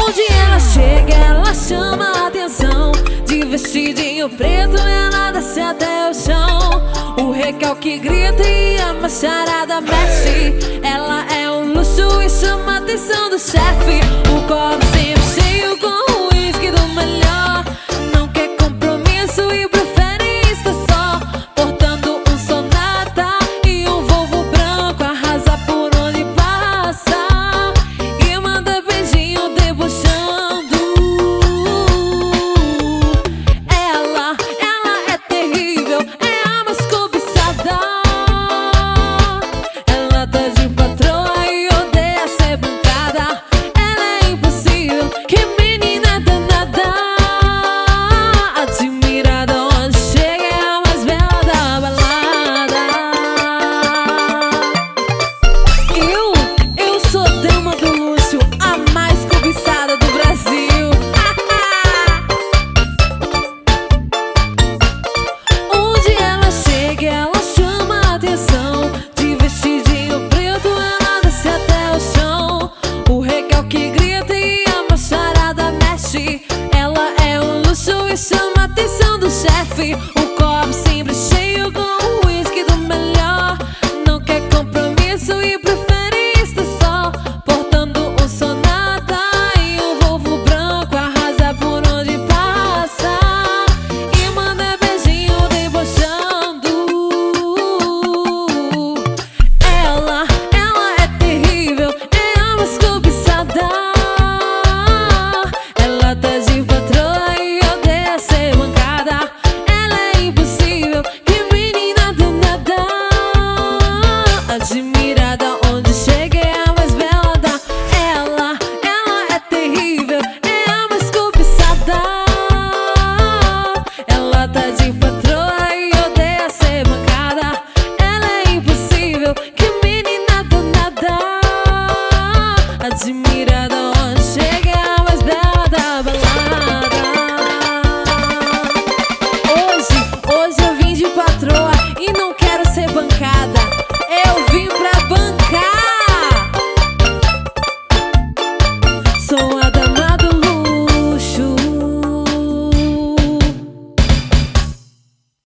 Onde ela chega, ela chama a atenção. De vestidinho preto, ela desce até o chão. O recalque grita e a macharada mexe. Ela é um luxo e chama a atenção do chefe. O copo